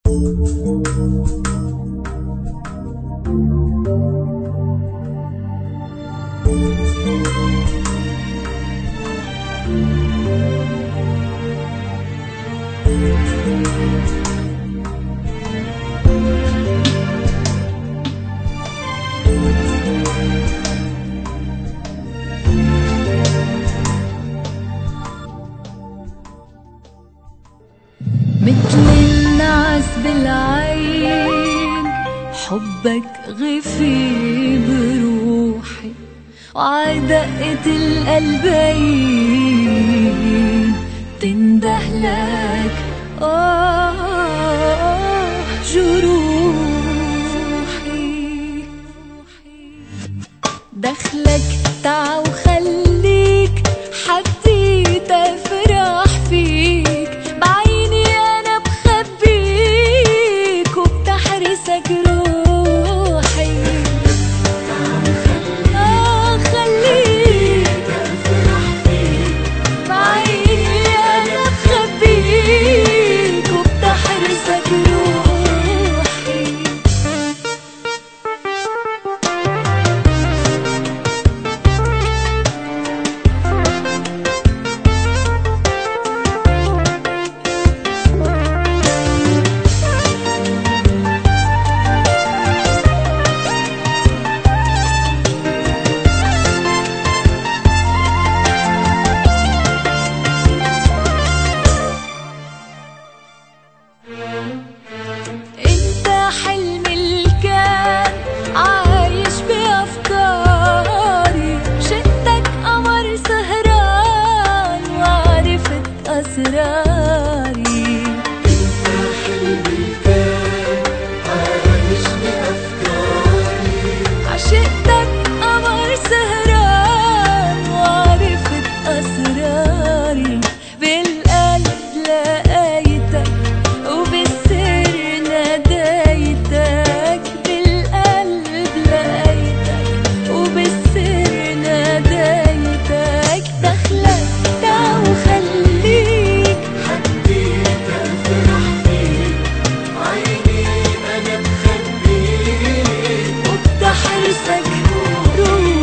مثل النعاس بالعين، حبك غفي بروحي وعدقة القلبين تندهلك جروحي. دخلك تعا وخليك حبيت افرح فيك، بعيني انا بخبيك وبتحرسك روحي. خليك افرح فيك، بعيني انا بخبيك وبتحرسك روحي. انت حلمي اللي كان عايش بأفكاري، شفتك قمر سهران وعرفت أسراري. انت حلمي اللي كان عايش بأفكاري، عشقتك قمر سهران وعرفت أسراري. بالقلب لقيتك وبالسر ناديتك، بالقلب لقيتك وبالسر ناديتك. دخلك تعا وخليك حبيت افرح فيك، عيني انا بخبيك وبتحرسك روحي.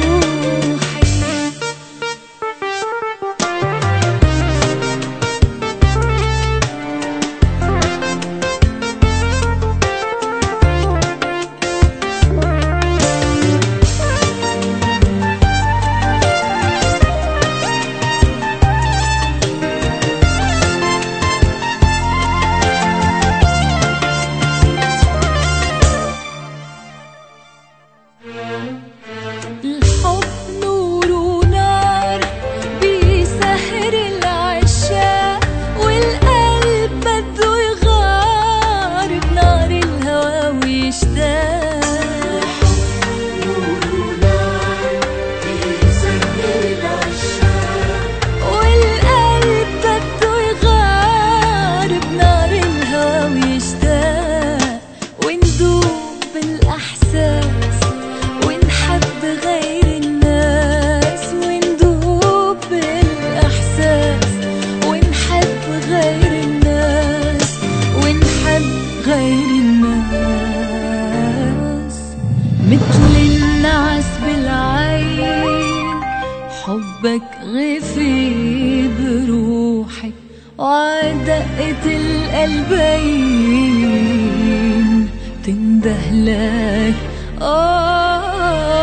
الحب نور ونار بيسهر العشاق، والقلب بده يغار بنار الهوى ويشتاق. نور ونار بيسهر العشاق، والقلب بده يغار بنار الهوى ويشتاق. وندوب بالأحساس ونحب غير الناس، وندوب بالإحساس ونحب غير الناس، ونحب غير الناس. مثل النعاس بالعين، حبك غفي بروحي وعدقة القلبين تندهلك